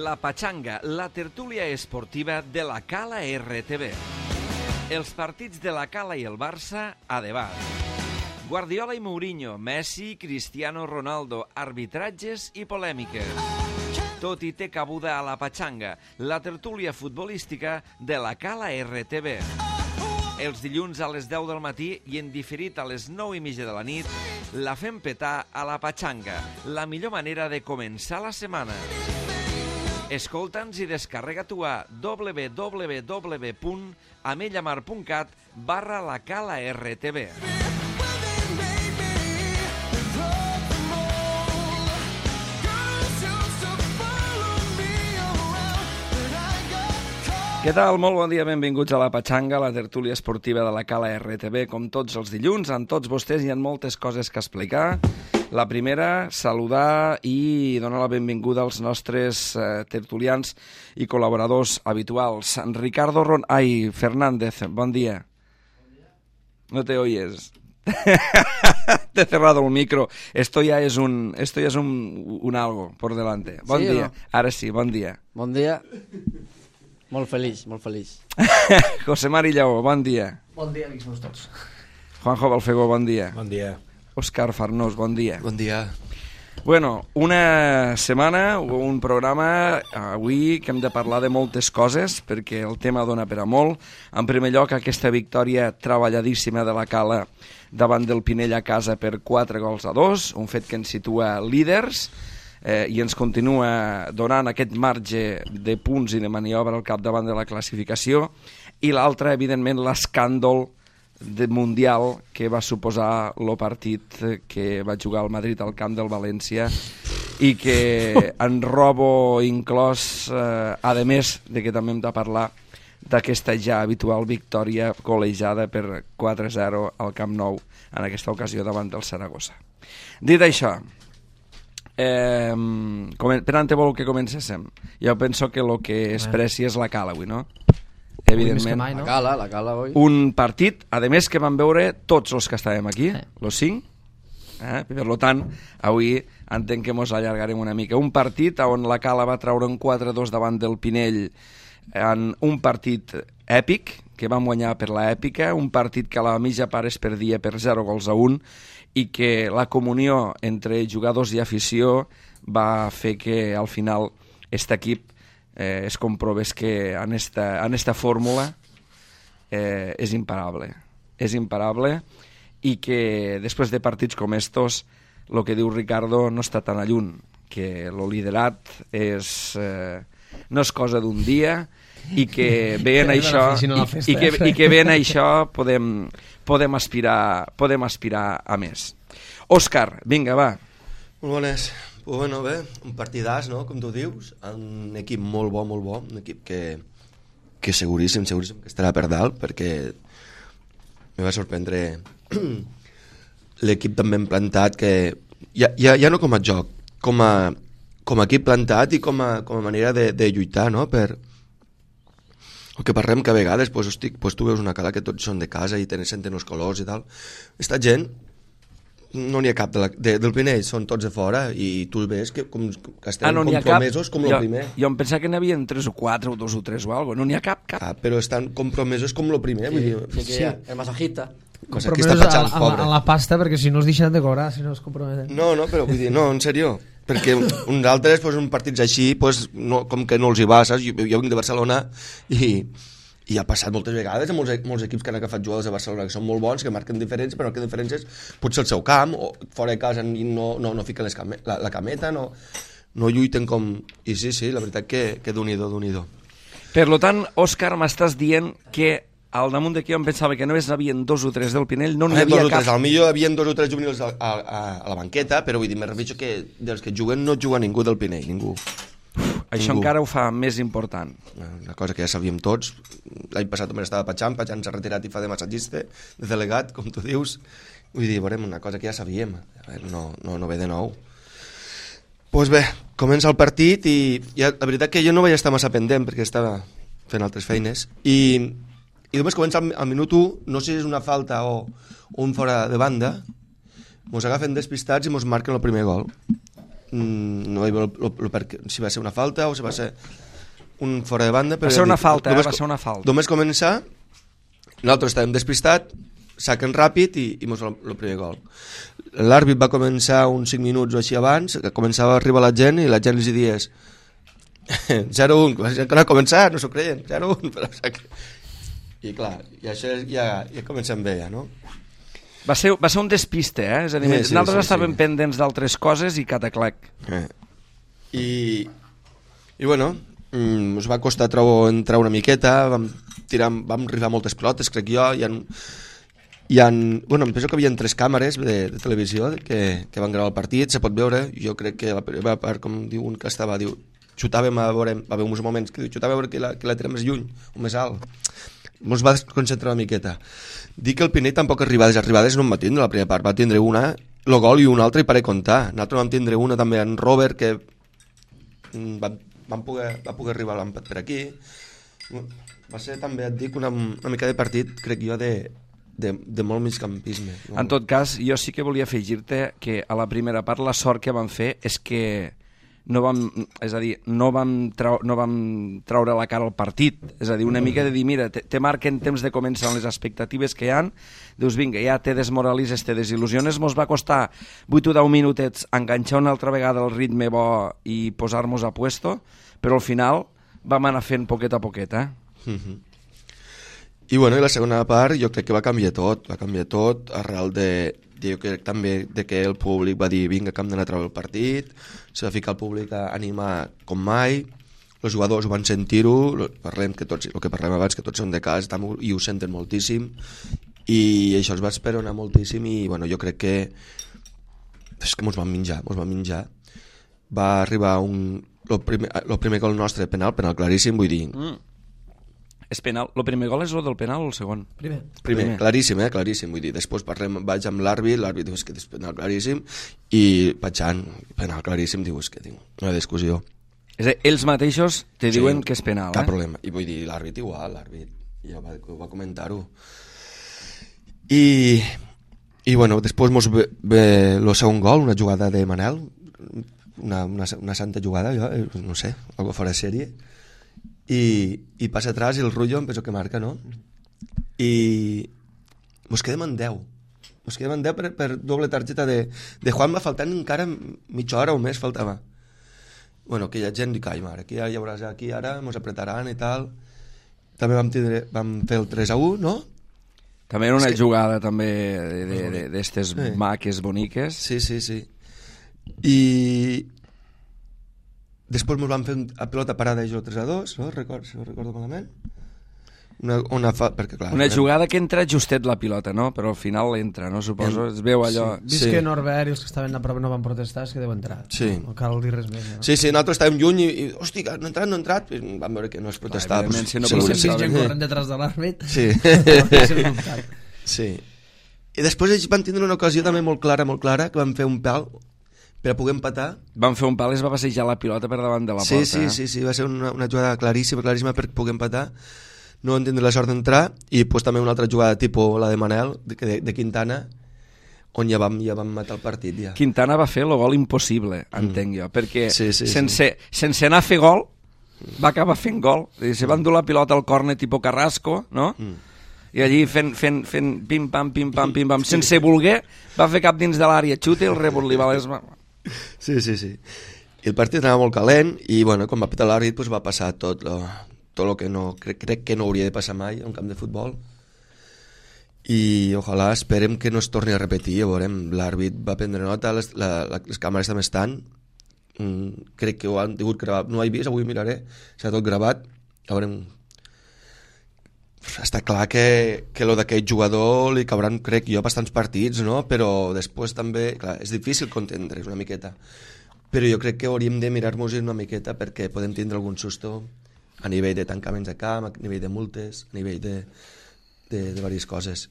La Pachanga, la tertúlia esportiva de la Cala RTV. Els partits de la Cala i el Barça a debat. Guardiola i Mourinho, Messi, Cristiano Ronaldo, arbitratges i polèmiques. Tot hi té cabuda a la Pachanga, la tertúlia futbolística de la Cala RTV. Els dilluns a les 10 del matí i en diferit a les 9:30 de la nit, la fem petar a la Pachanga, la millor manera de començar la setmana. Escolta'ns i descarrega-t'ho a www.amellamar.cat/la Cala RTV. Què tal? Molt bon dia, benvinguts a la Pachanga, la tertúlia esportiva de la Cala RTV, com tots els dilluns, amb tots vostès hi ha moltes coses que explicar. La primera, saludar i donar la benvinguda als nostres tertulians i col·laboradors habituals. Ricardo Fernández, bon dia. No te oyes. Te he cerrado el micro. Esto ya es un algo por delante. Bon dia. No? Ara sí, bon dia. Bon dia. Molt feliç, molt feliç. José Mari Lleó, bon dia. Bon dia, amics meus tots. Juanjo Balfegó, bon dia. Bon dia. Òscar Farnós, bon dia. Bon dia. Bueno, una setmana, un programa avui que hem de parlar de moltes coses perquè el tema dona per a molt. En primer lloc, aquesta victòria treballadíssima de la Cala davant del Pinell a casa per 4-2, un fet que ens situa líders i ens continua donant aquest marge de punts i de maniobra al capdavant de la classificació. I l'altre, evidentment, l'escàndol mundial que va suposar el partit que va jugar el Madrid al camp del València i que en robo inclòs, a més de que també hem de parlar d'aquesta ja habitual victòria col·legiada per 4-0 al Camp Nou, en aquesta ocasió davant del Saragossa. Dit això, per on te vol que comencéssim? Jo penso que el que es preci és la Cala avui, no? Evidentment, mai, no? La Cala avui. Un partit, a més que van veure tots els que estàvem aquí, els 5, per tant, avui entenc que mos allargarem una mica. Un partit on la Cala va treure un 4-2 davant del Pinell, en un partit èpic, que van guanyar per l'èpica, un partit que a la mitja part es perdia per 0-1, i que la comunió entre jugadors i afició va fer que al final aquest equip es comprovés que en esta fórmula és imparable i que després de partits com estos el que diu Ricardo no està tan lluny, que el liderat no és cosa d'un dia i que veient això podem aspirar a més. Òscar, vinga, va. Molt bones. Pues bueno, bé, un partidàs, no?, com tu dius, un equip molt bo, un equip que seguríssim que estarà per dalt, perquè me va sorprendre l'equip també plantat, que ja no com a joc, com a equip plantat i com a manera de lluitar, no?, per el que parlem que a vegades pues tu veus una Cala que tots són de casa i senten els colors i tal. Esta gent no n'hi ha cap del Pinell, són tots de fora i tu ves que estan compromesos com el primer. Jo em pensava que n'hi havia 3 o 4 o 2 o 3 o alguna cosa, no n'hi ha cap. Però estan compromesos com el primer. Sí, el masajista. Compromesos a la pasta, perquè si no es deixen de cobrar, si no es comprometen. No, però vull dir, no, en sèrio, perquè uns altres, uns partits així, com que no els hi va, saps? Jo vinc de Barcelona i ha passat moltes vegades amb molts equips que han agafat jugadors de Barcelona que són molt bons, que marquen diferències, però marquen diferències potser al seu camp, o fora de casa no fiquen la cameta, no lluiten com... I sí, la veritat que d'un-i-do. Per tant, Òscar, m'estàs dient que al damunt d'aquí em pensava que només n'hi havia 2 o 3 del Pinell, no n'hi havia cap... Al millor hi havia 2 o 3 juvenils a la banqueta, però vull dir, me refereixo que dels que juguen no juga ningú del Pinell, ningú. Això encara ho fa més important. Una cosa que ja sabíem tots. L'any passat també estava Patxan s'ha retirat i fa de massatgista, de delegat, com tu dius. Vull dir, veurem, una cosa que ja sabíem. No ve de nou. Doncs bé, comença el partit i la veritat que jo no vaig estar massa pendent perquè estava fent altres feines i només comença al minut 1, no sé si és una falta o un fora de banda, mos agafen despistats i mos marquen el primer gol. no hi va si va ser una falta o si va ser un fora de banda. Va ser una falta, va ser una falta. Només començar, nosaltres estàvem despistats, saquen ràpid i mos el primer gol. L'àrbit va començar uns 5 minuts o així abans, que començava a arribar la gent i la gent els dies 0-1, que no ha començat, no s'ho creien, 0-1, però... I clar, i això ja comencem bé, ja, no? Va ser un despiste, eh? És a dir, nosaltres estàvem pendents d'altres coses i cataclac. I bueno, ens va costar entrar una miqueta, vam arribar moltes pilotes, crec jo, bueno, em penso que hi havia 3 càmeres de televisió que van gravar el partit, se pot veure, jo crec que la primera part, com diu un que estava, diu, xutàvem a veure, va haver uns moments que diu, xutàvem a veure que la tirem més lluny o més alt. Ens va concentrar una miqueta. Dic que el Pinell tampoc arribades no en va tindre la primera part, va tindre una, el gol i una altra i pare comptar. Nosaltres vam tindre una també en Robert que va poder arribar a l'empat per aquí. Va ser també, et dic, una mica de partit, crec jo, de molt migcampisme. En tot cas, jo sí que volia afegir-te que a la primera part la sort que vam fer és que no vam traure la cara al partit, és a dir, una mica de dir, mira, te marquen temps de començar les expectatives que hi ha, dius, vinga, ja te desmoralitzes, te desil·lusiones, mos va costar 8 o 10 minutets enganxar una altra vegada el ritme bo i posar-nos a puesto, però al final vam anar fent poquet a poquet, I bueno, i la segona part jo crec que va canviar tot arrel jo crec també que el públic va dir vinga, que hem d'anar a treure el partit, se va ficar el públic a animar com mai, els jugadors van sentir-ho, parlem que tots, el que parlem abans, que tots són de casa i ho senten moltíssim, i això es va esperonar moltíssim i bueno, jo crec que és que mos van menjar. Va arribar el primer gol nostre penal claríssim, vull dir... És penal. El primer gol és el del penal o el segon? Primer. Claríssim, claríssim. Vull dir, després vaig amb l'àrbit diu que és penal claríssim, i Patxan, penal claríssim, diu que una discussió. És a dir, ells mateixos te diuen que és penal, Cap problema. I vull dir, l'àrbit igual, ja va comentar-ho. I bueno, després mos ve el segon gol, una jugada de Manel, una santa jugada, jo, no sé, algo fora de sèrie, i passa atrás i el Rullo em penso que marca, no? I mos quedem en 10 per doble targeta de Juan, va faltant encara mitja hora o més faltava. Bueno, aquella gent dic, ai mare, aquí ja hi haurà, aquí ara mos apretaran i tal. També vam fer el 3-1, no? També era una jugada també d'estes maques, boniques. Sí. I després ens van fer a pilota parada i jo 3-2, no? Si no recordo malament. Una jugada que entra justet la pilota, no? Però al final entra, no? Suposo, es veu allò... Vist que Norbert i els que estaven a prop no van protestar, és que deu entrar. No cal dir res més, no? Sí, nosaltres estàvem lluny i hosti, no ha entrat. Vam veure que no es protestava. Si no gent corrent detrás de l'àrbit. Sí. I després ells van tindre una ocasió també molt clara, que van fer un pal per a poder empatar. Van fer un pal i es va passejar la pilota per davant de la porta. Sí, va ser una jugada claríssima per poder empatar. No van tindre la sort d'entrar, i pues, també una altra jugada tipus la de Manel, de Quintana, on ja vam matar el partit. Ja. Quintana va fer el gol impossible, entenc jo, perquè sense anar a fer gol, va acabar fent gol. Se va endur la pilota al córner tipus Carrasco, no? I allí fent pim-pam, sense voler, va fer cap dins de l'àrea, xuta i el rebot li va a les mans. Sí. I el partit anava molt calent, i bueno, quan va petar l'àrbit pues, va passar tot el que no, crec que no hauria de passar mai a un camp de futbol, i ojalà esperem que no es torni a repetir. Ja veurem, l'àrbit va prendre nota, les càmeres també estan, crec que ho han tingut gravat, no ho he vist, avui miraré, s'ha tot gravat, ja veurem. Està clar que lo d'aquest jugador li cabran, crec jo, bastants partits, no? Però després també, clar, és difícil contendre's una miqueta, però jo crec que hauríem de mirar-nos una miqueta perquè podem tindre algun susto a nivell de tancaments de camp, a nivell de multes, a nivell de diverses coses.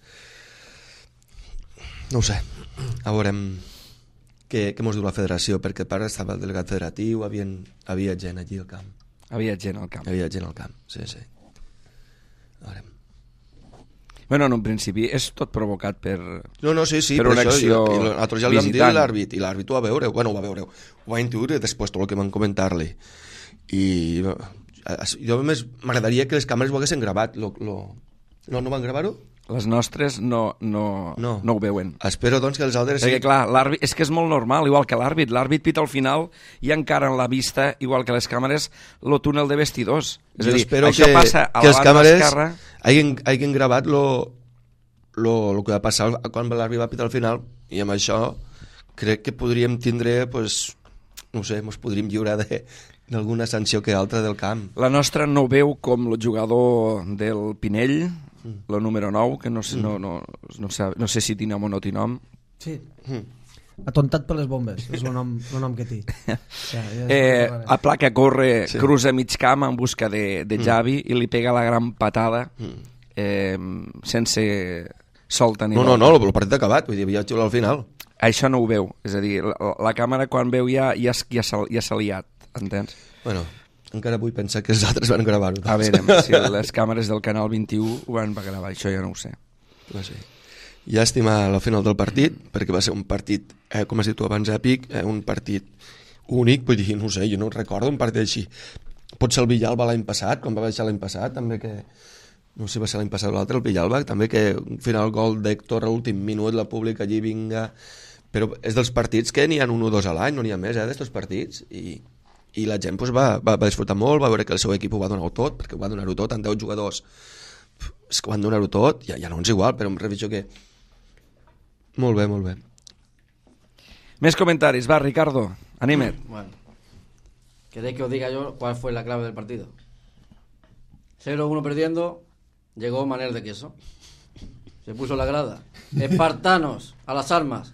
No ho sé, a veurem què mos diu la federació, perquè a part estava el delegat federatiu, havia gent allí al camp. Havia gent al camp, sí. Bueno, en un principi és tot provocat per... No, sí, per una acció nosaltres ja li vam dir visitant. l'àrbit, i l'àrbit ho va veure, ho va intuir després tot el que van comentar-li. I jo més m'agradaria que les càmeres ho haguessin gravat. No van gravar-ho? Les nostres no ho veuen. Espero, doncs, que els altres... Perquè, clar, l'àrbit és que és molt normal, igual que l'àrbit. L'àrbit pita al final i encara en la vista, igual que les càmeres, el túnel de vestidors. És a dir, això passa a la banda esquerra... hagin gravat lo que va passar quan l'àrbit va pitar al final, i amb això crec que podríem tindre, pues, no sé, ens podríem lliurar d'alguna sanció que altra del camp. La nostra no veu com el jugador del Pinell, el número 9, que no sé si tinom o no tinom. Sí. Atontat per les bombes, és el nom que té. A placa corre, cruza mig camp en busca de Javi i li pega la gran patada sense solta ni volta. No, el partit acabat, vull dir, havia xiulat al final. Això no ho veu, és a dir, la càmera quan veu ja s'ha liat, entens? Bueno, encara vull pensar que els altres van gravar-ho. A veure, si les càmeres del Canal 21 ho van gravar, això ja no ho sé. No sé. Llàstima a la final del partit, perquè va ser un partit, com has dit tu abans, èpic, un partit únic, vull dir, no sé, jo no recordo un partit així. Potser el Villalba l'any passat, quan va baixar l'any passat, també que, no sé si va ser l'any passat o l'altre, el Villalba, també que un final gol d'Héctor a l'últim minut, la pública allí vinga, però és dels partits que n'hi ha 1 o 2 a l'any, no n'hi ha més, d'estos partits, i la gent pues, va disfrutar molt, va veure que el seu equip ho va donar tot, perquè ho va donar-ho tot, en 10 jugadors, és que ho van donar-ho tot, ja no és igual, però em reviso que... Molt bé. Més comentaris, va, Ricardo, anima't. Bueno, ¿queréis que os diga yo cuál fue la clave del partido? 0-1 perdiendo, llegó Manel de Queso. Se puso la grada. Espartanos, a las armas.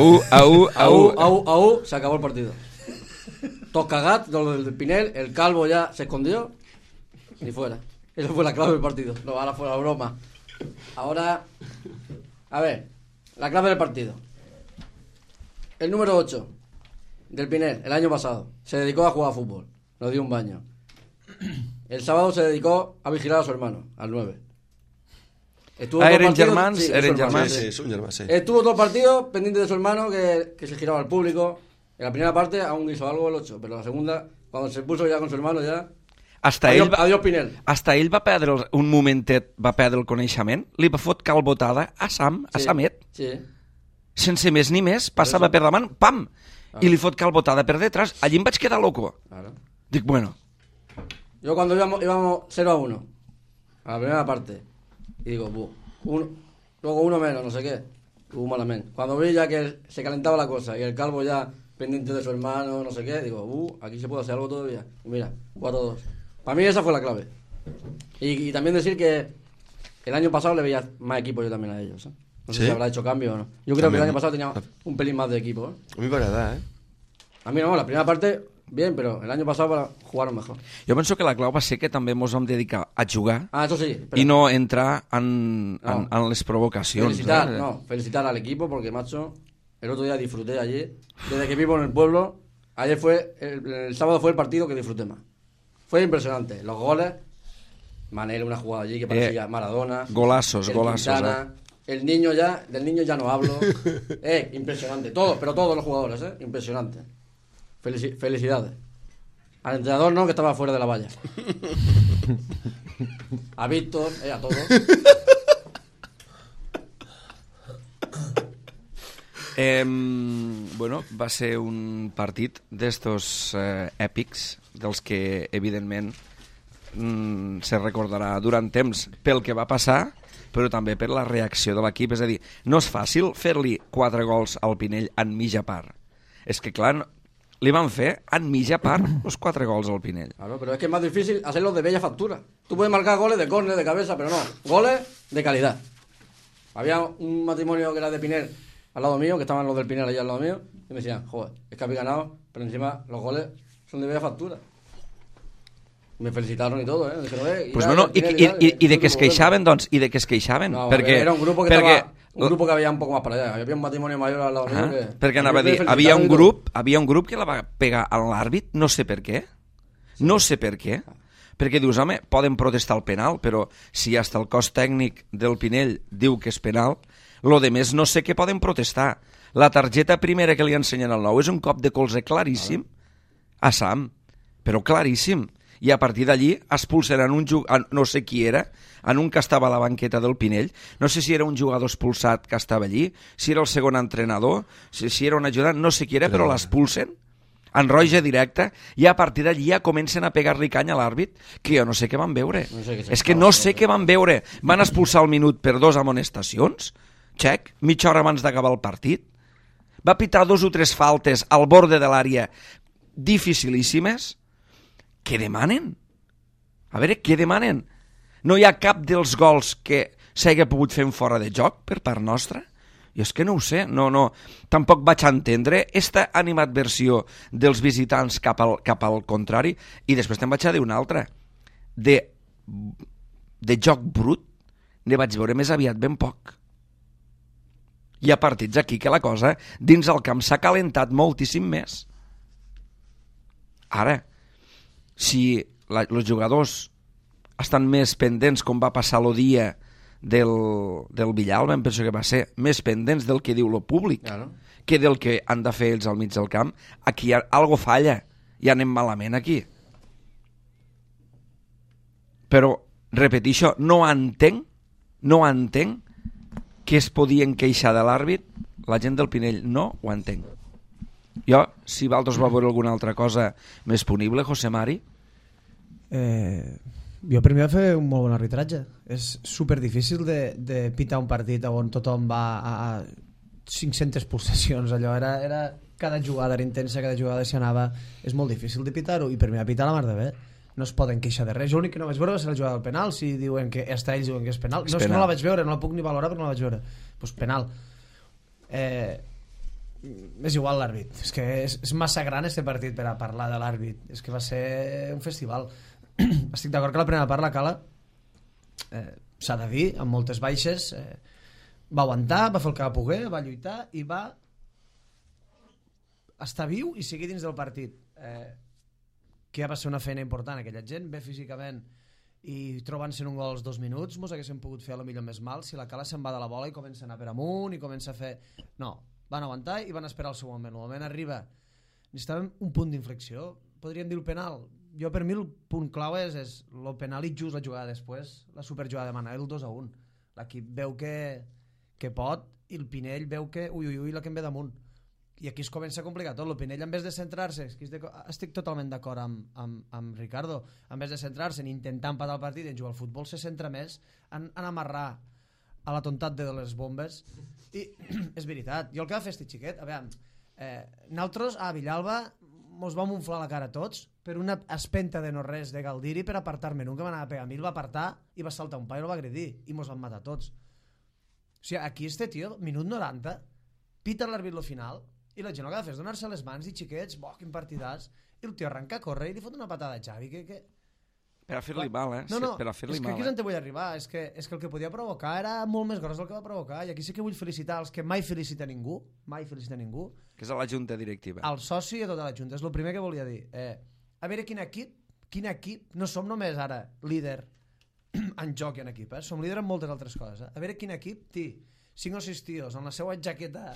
Aú, se acabó el partido. Toscagat, lo del Pinel, el calvo ya se escondió y fuera. Eso fue la clave del partido. No, ahora fue la broma. Ahora, a ver, la clave del partido. El número 8 del Pinel, el año pasado, se dedicó a jugar a fútbol. Nos dio un baño. El sábado se dedicó a vigilar a su hermano, al 9. ¿Eren germans? Sí, son germans, sí. Estuvo todo el partido pendiente de su hermano, que se giraba al público. En la primera parte aún hizo algo el 8, pero en la segunda, cuando se puso ya con su hermano, ya... Adiós, Pinel. Hasta ell va perdre un momentet, va perdre el coneixement, li va fot calbotada a Samet, sí. Sense més ni més, passava per davant, pam, i li fot calbotada per detrás. Allí em vaig quedar loco. Claro. Dic, bueno. Yo cuando íbamos 0-1 a la primera parte, y digo, luego uno menos, no sé qué, malamente. Cuando vi ya que se calentaba la cosa y el calvo ya pendiente de su hermano, no sé qué, digo, aquí se puede hacer algo todavía. Y mira, 4-2. Para mí esa fue la clave. Y también decir que el año pasado le veía más equipo yo también a ellos. No sé si habrá hecho cambio o no. Yo creo que el año pasado tenía un pelín más de equipo. A mí me agrada, A mí no, la primera parte, bien, pero el año pasado jugaron mejor. Jo penso que la clau va ser que també ens vam dedicar a jugar eso sí, i no entrar en les provocacions. Felicitar al equipo porque, macho, el otro día disfruté allí. Desde que vivo en el pueblo, ayer el sábado fue el partido que disfruté más. Fue impresionante. Los goles, Manel, una jugada allí que parecía Maradona. Golazos. Quintana, del niño ya no hablo. Impresionante. Pero todos los jugadores, impresionante. Felicidades. Al entrenador no, que estaba fuera de la valla. A Víctor, a todos. Bueno, va ser un partit d'estos èpics, dels que evidentment se recordarà durant temps pel que va passar, però també per la reacció de l'equip. És a dir, no és fàcil fer-li 4 gols al Pinell en mitja part. És que clar, li van fer en mitja part los 4 gols al Pinell. Claro, pero es que es más difícil hacerlos de bella factura. Tú puedes marcar goles de córner, de cabeza, pero no, goles de calidad. Había un matrimonio que era de Pinel al lado mío, que estaban los del Pinel allá al lado mío, y me decían, joder, es que habéis ganado, pero encima los goles son de bella factura. Me felicitaron y todo, Dijeron, pues bueno, i de què es queixaven, doncs? I de què es queixaven? No, perquè era un grupo que había un poco más para allá. Había un matrimonio mayor al lado mío que... Perquè anava a dir, havia un grup que la va pegar a l'àrbit, no sé per què. No sé per què. perquè dius, home, poden protestar el penal, però si hasta el cos tècnic del Pinell diu que és penal, lo de més no sé què poden protestar. La targeta primera que li ensenyen al nou és un cop de colze claríssim a Sam, però claríssim. I a partir d'allí expulsen en un jugador, no sé qui era, en un que estava a la banqueta del Pinell, no sé si era un jugador expulsat que estava allí, si era el segon entrenador, si era un ajudant, no sé qui era, però l'expulsen en roja directa, i a partir d'allí ja comencen a pegar-li canya a l'àrbit, que jo no sé què van veure. És que no sé què van veure. Van expulsar el minut per 2 amonestacions, xec, mitja hora abans d'acabar el partit. Va pitar 2 o 3 faltes al borde de l'àrea dificilíssimes. Què demanen? A veure, què demanen? No hi ha cap dels gols que s'hagi pogut fer fora de joc per part nostra? Jo és que no ho sé, no. Tampoc vaig entendre esta animadversió dels visitants cap al contrari, i després te'n vaig a dir una altra. De joc brut ne vaig veure més aviat ben poc. Hi ha partits aquí que la cosa dins el camp s'ha calentat moltíssim més. Ara, si els jugadors estan més pendents, com va passar el dia del Villalba, em penso que va ser més pendents del que diu el públic, que del que han de fer ells al mig del camp, aquí algo falla i anem malament aquí. Però, repeteixo, no entenc que es podien queixar de l'àrbit la gent del Pinell, no ho entenc. Jo, si Valdos va veure alguna altra cosa més punible, José Mari? Jo per mi va fer un molt bon arbitratge. És super difícil de pitar un partit on tothom va a 500 pulsacions. Allò era cada jugada era intensa, cada jugada s'hi anava. És molt difícil de pitar-ho, i per mi va pitar la mar de bé. No es poden queixar de res. Jo l'únic que no vaig veure va ser la jugada del penal. Si diuen que ells diuen que és penal, no, és que no la vaig veure, no la puc ni valorar perquè no la vaig veure. Doncs penal. És igual l'àrbit, és que és massa gran este partit per a parlar de l'àrbit, és que va ser un festival. Estic d'acord que la primera part la Cala s'ha de dir, amb moltes baixes, va aguantar, va fer el que va poder, va lluitar i va estar viu i seguir dins del partit, que ja va ser una feina important. Aquella gent ve físicament i trobant-se en un gol als 2 minuts mos haguéssim pogut fer a lo millor més mal si la Cala se'n va de la bola i comença a anar per amunt i comença a fer... No, van aguantar i van esperar el seu moment. El moment arriba, necessitàvem un punt d'inflexió, podríem dir el penal. Jo per mi el punt clau és el penal i just la jugada després, la superjugada de Manel, el 2-1. L'equip veu que pot i el Pinell veu que ui, la que em ve damunt. I aquí es comença a complicar tot. El Pinell, en vez de centrar-se, estic totalment d'acord amb Ricardo, en vez de centrar-se en intentar empatar el partit i en jugar al futbol, se centra més en amarrar a la tontat de les bombes. I és veritat, jo el que va fer este xiquet, a veure, nosaltres a Villalba mos vam inflar la cara tots per una espenta de no res de Galdiri per apartar-me. Un que m'anava a pegar a mi el va apartar i va saltar un pa i el va agredir i mos van matar tots. O sigui, aquí este tio, minut 90, pita l'àrbit lo final i la gent el que ha de fer és donar-se les mans i xiquets, quin partidàs, i el tio arrenca a córrer i li fot una patada a Xavi que... Per a fer-li mal, No, per a fer-li mal. És que aquí és on te vull arribar. És que el que podia provocar era molt més gros del que va provocar. I aquí sí que vull felicitar els que mai felicita ningú, que és a la junta directiva. Al soci i a tota la junta. És el primer que volia dir. A veure quin equip, no som només ara líder en joc i en equip, som líder en moltes altres coses. A veure quin equip té 5 o 6 tios amb la seva jaqueta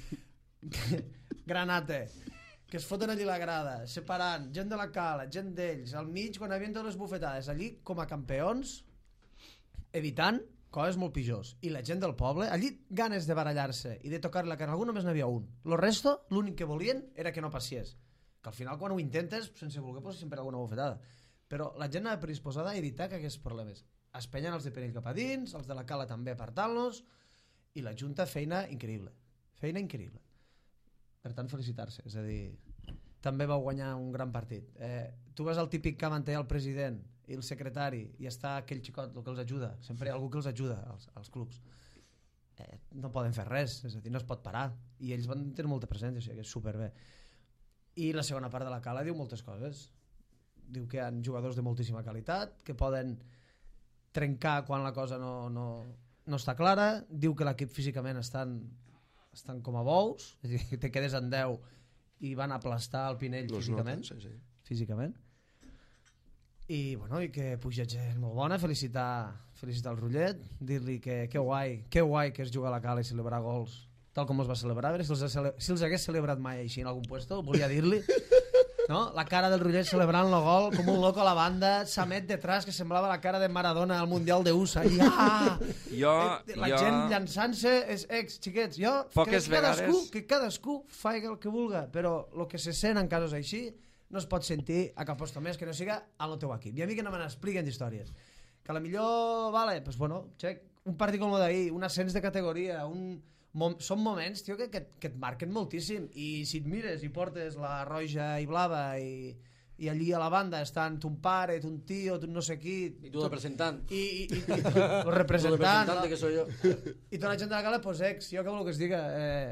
granate, que es foten allí la grada, separant gent de la Cala, gent d'ells, al mig quan havien totes les bufetades, allí com a campions, evitant coses molt pitjors. I la gent del poble, allí ganes de barallar-se i de tocar la cara, algú només n'havia un. Lo resto, l'únic que volien era que no passés. Que al final quan ho intentes, sense voler, pues, sempre alguna bufetada. Però la gent anava predisposada a evitar que hagués problemes. Espenyen els de Penell cap a dins, els de la Cala també apartant-los, i la Junta feina increïble. Feina increïble. Per tant, felicitar-se. És a dir, també vau guanyar un gran partit. Tu vas al típic camp on hi ha el president i el secretari i està aquell xicot, el que els ajuda. Sempre hi ha algú que els ajuda als clubs. No poden fer res, és a dir, no es pot parar. I ells van tenir molta presència, o sigui que és superbé. I la segona part de la Cala diu moltes coses. Diu que hi ha jugadors de moltíssima qualitat, que poden trencar quan la cosa no està clara. Diu que l'equip físicament estan com a bous, és a dir, te quedes en 10 i van aplastar el Pinell físicament. Sí. Físicament. I, bueno, i que puja gent molt bona, felicitar el Rullet, dir-li que guai que es juga a la cala i celebrar gols tal com els va celebrar, si els hagués celebrat mai així en algun puesto, volia dir-li, no? La cara del Rullet celebrant el gol com un loco a la banda, Samet detrás, que semblava la cara de Maradona al Mundial de USA, i la gent llançant-se, xiquets, jo que cadascú faci el que vulga, però el que se sent en casos així no es pot sentir a cap posto més que no siga al teu equip. I a mi que no me n'expliquen històries. Que a la millor, vale, pues bueno, un partit com el d'ahir, un ascens de categoria, són moments, tio, que et marquen moltíssim. I si et mires i portes la roja i blava i allí a la banda estan ton pare, ton tio, ton no sé qui... I tu de representant. I el representant. Que soy jo. I tota la gent de la cala, pues jo que vol que es diga...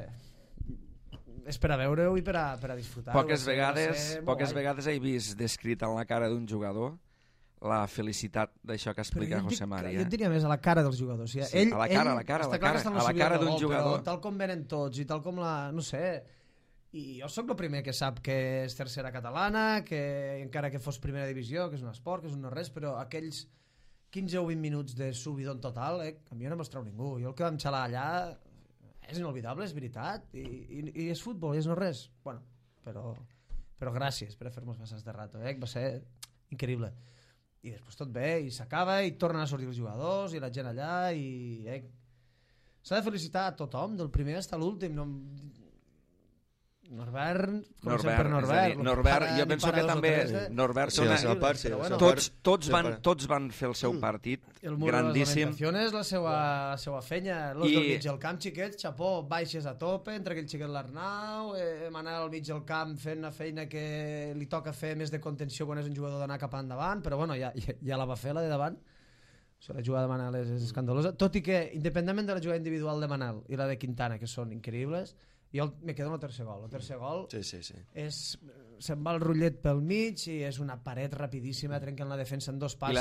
és per a veure-ho i per a disfrutar. Poques vegades he vist descrit en la cara d'un jugador la felicitat d'això que explica José Mari. Jo et diria més a la cara dels jugadors. Sí, a la cara d'un jugador. Tal com venen tots i tal com la... no sé... I jo sóc el primer que sap que és tercera catalana, que encara que fos primera divisió, que és un esport, que és un no res, però aquells 15 o 20 minuts de subidon total, a mi no m'ho treu ningú. Jo el que vam xalar allà és inolvidable, és veritat, i és futbol, i és no res. Bueno, però gràcies per fer-nos passar este rato, va ser increïble. I després tot bé, i s'acaba, i tornen a sortir els jugadors, i la gent allà, i s'ha de felicitar a tothom, del primer fins a l'últim. Norbert, jo penso que també Norbert tots van fer el seu partit grandíssim. El la seva fenya, los del mig del camp, xiquets, xapó, baixes a tope, entre aquell xiquet l'Arnau, anar al mig del camp fent una feina que li toca fer més de contenció quan és un jugador d'anar cap endavant, però bueno, ja la va fer la de davant. La jugada de Manel és escandalosa, tot i que independentment de la jugada individual de Manel i la de Quintana, que són increïbles, jo me quedo amb el tercer gol. El tercer gol se'n va el Rullet pel mig i és una paret rapidíssima, trenquen la defensa en dos passes.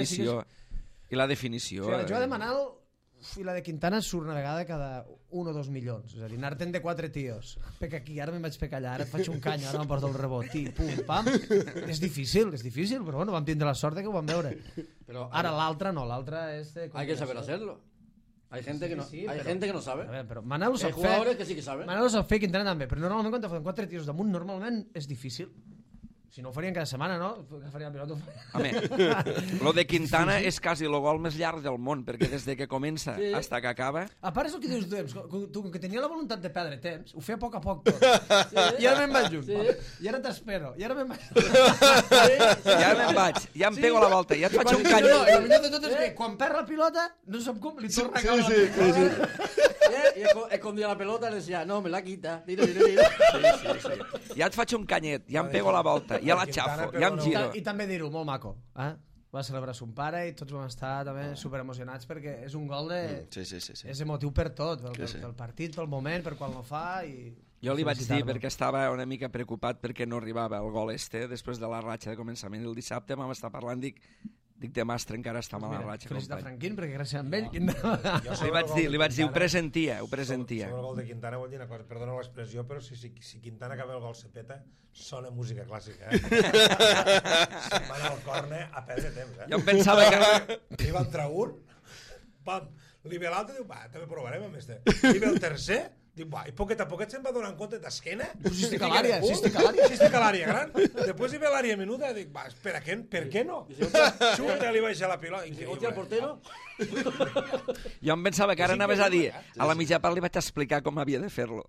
I la definició. La jugada de Manel i la de Quintana surt una vegada cada 1 o 2 milions. És a dir, anar-te'n de 4 tios. Peca aquí, ara me'n vaig pecar allà, ara et faig un cany, ara me'n porto el rebot, pum, pam. És difícil, però bueno, vam tindre la sort que ho vam veure. Ara l'altra no, l'altra és... Hay que saber hacerlo. Hay gente que no sabe. A veure, però Manel ho sap fer. Hay jugadores que sí que saben. Manel ho sap fer, Quintana també, però normalment quan te foten 4 tiros damunt, normalment és difícil. Si no ho farien cada setmana, no? Agafarien el pilot. Home, lo de Quintana és quasi el gol més llarg del món, perquè des de que comença fins que acaba... A part és el que dius tu, que tenia la voluntat de perdre temps, ho feia a poc tot. I ara me'n vaig junt. I ara t'espero. I ara me'n vaig. Ja me'n vaig. Ja em pego la volta. Ja et faig un cany. I el millor de tot és que quan perd la pilota, no sap com, li torna a caure la pilota. Y escondía la pelota y le decía, no, me la quita. Tira. Ja et faig un canyet, ja em pego la volta, ja la xafo, ja em giro. I també dir-ho, molt maco. Va celebrar son pare i tots vam estar també superemocionats perquè és un gol de... És emotiu per tot, pel partit, pel moment, per quan lo fa i... Jo li vaig dir perquè estava una mica preocupat perquè no arribava el gol després de la ratxa de començament. El dissabte vam estar parlant, dic demà encara està mala ratxa. Felicitar Franquín perquè gràcies a ell... Li vaig dir, ho presentia. Sobre el gol de Quintana vol dir una cosa, perdona l'expressió, però si Quintana acaba el gol se peta, sona música clàssica, se'n van al córner a perdre temps, Jo em pensava que... Li va entrar un, pam, li ve l'altre, diu, va, també provarem amb este. Li ve el tercer, diu, va, i poquet a poquet se'n va donar compte d'esquena. Si estic a l'àrea, gran. Després hi ve l'àrea menuda, dic, va, espera, per què no? Xuta, li baixa la pilota. Hòstia, el portero? Jo em pensava que ara anaves a dir, a la mitja part li vaig explicar com havia de fer-lo.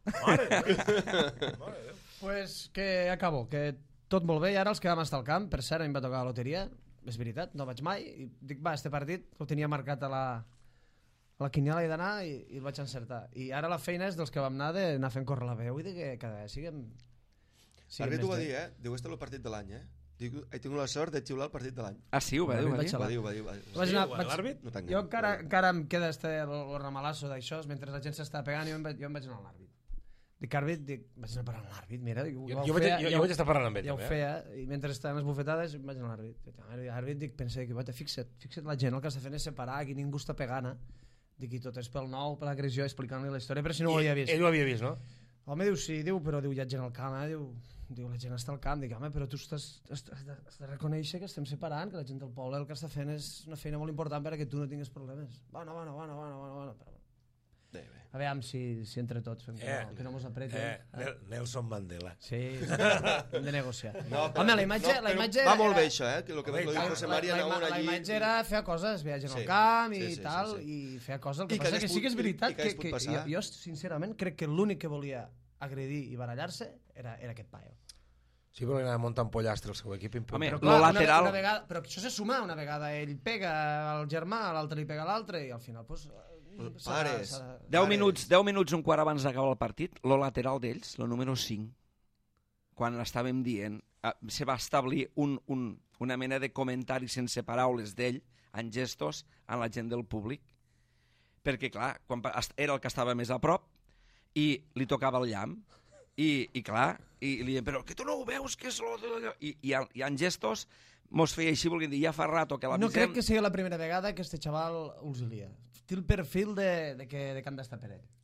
Mare Pues que acabo, que tot molt bé, i ara els que vam estar al camp, per cert, a mi em va tocar la loteria, és veritat, no vaig mai, i dic, va, este partit el tenia marcat a la quiniela he d'anar i el vaig encertar. I ara la feina és dels que vam anar d'anar fent córrer la veu i de que cada vegada siguem Arbit ho va dir, Diu, este és el partit de l'any, He tingut la sort de xiular el partit de l'any. Ah, sí? Ho va dir? Ho va dir. l'àrbit? Jo encara em queda el ramalasso d'això, mentre la gent s'està pegant, jo em vaig anar a l'àrbit. Dic, àrbit, vaig anar parlant amb l'àrbit, mira. Jo vaig estar parlant amb ell. Ja ho feia, i mentre estaven les bufetades vaig anar a l'àrbit. Àrbit, dic, pensé que fixa't la gent, el que està fent és separar, aquí ningú està pegant, dic, i tot és pel nou, per l'agressió, explicant-li la història, però si no ho havia vist. Ell ho havia vist, no? Home, diu, sí, diu, però diu, hi ha gent al camp, diu, la gent està al camp. Dic, home, però tu has de reconèixer que estem separant, que la gent del poble el que està fent és una feina molt important perquè tu no tinguis problemes. Bueno. Però... Bé. A veure si entre tots fem que no mos apreten. Nelson Mandela. Sí, hem de negociar. Home, la imatge... Va molt bé això, que el que diu José María Naún allí... La imatge era fer coses, veia gent al camp i tal, i fer coses. El que passa que sí que és veritat que jo, sincerament, crec que l'únic que volia agredir i barallar-se era aquest paio. Sí, però li anava muntant pollastre el seu equip. Home, però clar, lateral... una vegada, però això se suma, una vegada ell pega al germà, l'altre li pega a l'altre, i al final, doncs... Pares. 10 minuts, un quart abans d'acabar el partit, lo lateral d'ells, lo número 5, quan estàvem dient, se va establir una mena de comentari sense paraules d'ell, en gestos, en la gent del públic, perquè, clar, era el que estava més a prop, i li tocava el llamp, i clar, i li deien, però que tu no ho veus, que és allò... I en gestos mos feia així, volguem dir, ja fa rato que l'avisem... No crec que sigui la primera vegada que este xaval us lia. Té el perfil de que han d'estar per ell.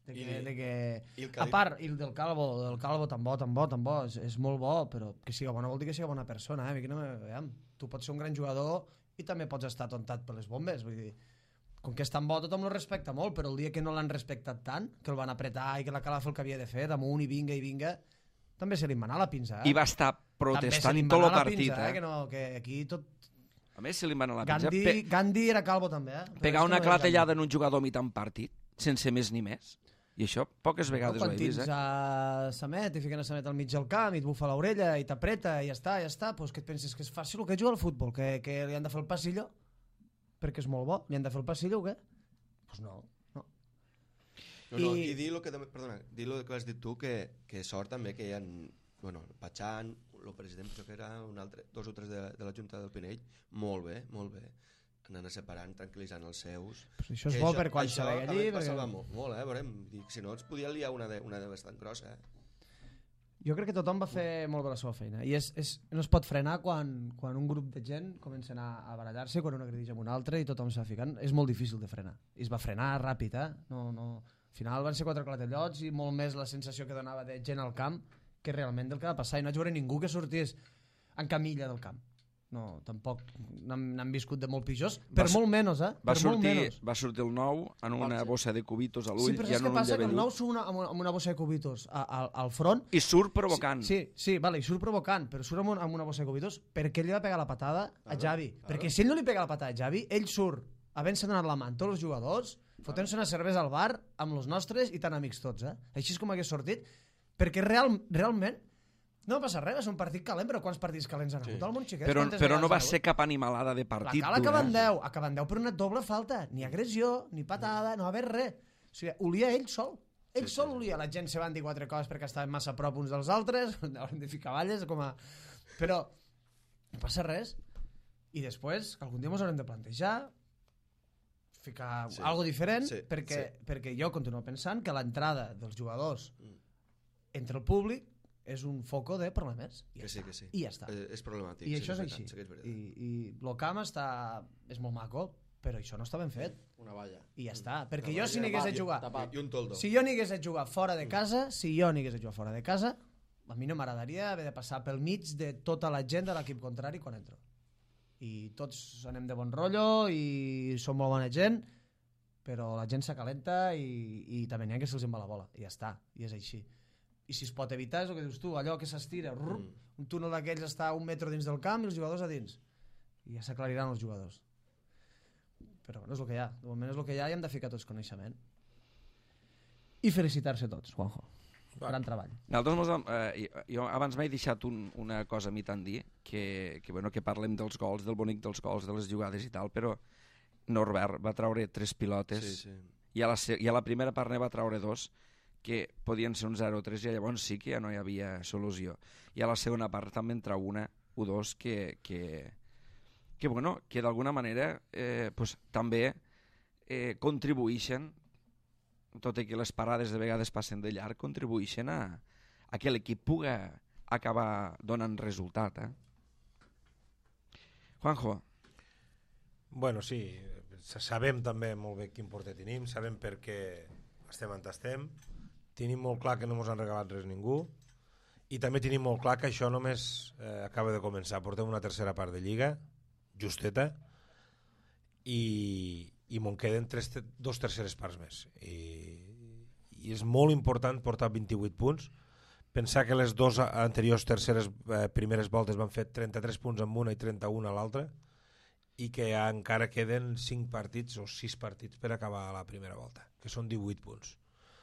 A part, i del Calvo tan bo, és molt bo, però que siga bona vol dir que siga bona persona, tu pots ser un gran jugador i també pots estar tontat per les bombes, vull dir, com que és tan bo tothom lo respecta molt, però el dia que no l'han respectat tant, que el van apretar i que la Cala fa el que havia de fer, damunt i vinga, també se li manà la pinça. I va estar protestant tot el partit. Que aquí tot... A més, se li manà la pinça. Gandhi era Calvo també. Pegar una clatellada en un jugador mitant partit, sense més ni més. I això poques vegades ho he vist. Quan tens a Samet i fiquen a Samet al mig del camp i et bufa l'orella i t'apreta i ja està, doncs que et penses que és fàcil el que juga al futbol, que li han de fer el passillo perquè és molt bo, li han de fer el passillo o què? Doncs no. No, i dir el que has dit tu, que sort també que hi ha, bueno, Patxan, el president, penso que era dos o tres de la Junta del Pinell, molt bé, anant a separant, tranquil·litzant els seus. Però això és bo per quan se veia allí. Això va salvar molt, veurem, si no ens podia liar una de bastant grossa. Jo crec que tothom va fer molt bé la seva feina i no es pot frenar quan un grup de gent comença a barallar-se, quan un agredeix amb un altre i tothom s'ha ficant. És molt difícil de frenar. I es va frenar ràpid, no. Al final van ser 4 clatellots i molt més la sensació que donava de gent al camp que realment del que va passar. I no vaig veure ningú que sortís en camilla del camp. No, tampoc n'han viscut de molt pitjors, per molt menys, Va sortir el nou en una bossa de cubitos a l'ull. Sí, però saps què passa? Que el nou surt amb una bossa de cubitos al front... I surt provocant. Sí, vale, i surt provocant, però surt amb una bossa de cubitos perquè ell li va pegar la patada a Xavi. Perquè si ell no li pega la patada a Xavi, ell surt, havent-se donat la mà amb tots els jugadors, fotent-se una cervesa al bar amb els nostres i tan amics tots, Així és com hagués sortit, perquè realment no va passar res, va ser un partit calent, però quants partits calents han hagut al món, xiquets? Però no va ser cap animalada de partit. La Cala acaba en 10 per una doble falta, ni agressió, ni patada, no va haver res. O sigui, olia ell sol. Ell sol olia. La gent se van dir 4 coses perquè estaven massa a prop uns dels altres, haurem de ficar balles, però no passa res. I després, que algun dia ens haurem de plantejar ficar algo diferent, perquè jo continuo pensant que l'entrada dels jugadors entre el públic és un foco de problemes. I ja està. És problemàtic. I això és així. I el camp és molt maco, però això no està ben fet. Una valla. I ja està. Perquè jo si n'hagués de jugar... I un toldo. Si jo n'hagués de jugar fora de casa, a mi no m'agradaria haver de passar pel mig de tota la gent de l'equip contrari quan entro. I tots anem de bon rotllo i som molt bona gent, però la gent s'acalenta i també n'hi ha que se'ls en va la bola. I ja està. I és així. I si es pot evitar, és el que dius tu, allò que s'estira, un túnel d'aquells està a 1 metre dins del camp i els jugadors a dins. I ja s'aclariran els jugadors. Però bueno, és el que hi ha. De moment és el que hi ha i hem de ficar tots coneixement. I felicitar-se tots, Juanjo. Gran treball. Jo abans m'he deixat una cosa a mi tant dir, que parlem dels gols, del bonic dels gols, de les jugades i tal, però Norbert va traure 3 pilotes i a la primera part ne va traure 2, que podien ser un 0-3 i llavors sí que ja no hi havia solució. I a la segona part també entra una o dos que d'alguna manera també contribueixen, tot i que les parades de vegades passen de llarg, contribueixen a que l'equip pugui acabar donant resultat. Juanjo. Bueno, sí, sabem també molt bé quin porter tenim, sabem per què estem on estem, tenim molt clar que no ens han regalat res ningú, i també tenim molt clar que això només acaba de començar. Portem una tercera part de Lliga, justeta, i me'n queden 2 terceres parts més. I és molt important portar 28 punts. Pensar que les 2 anteriors terceres primeres voltes van fer 33 punts amb una i 31 a l'altra, i que encara queden 5 partits o 6 partits per acabar la primera volta, que són 18 punts.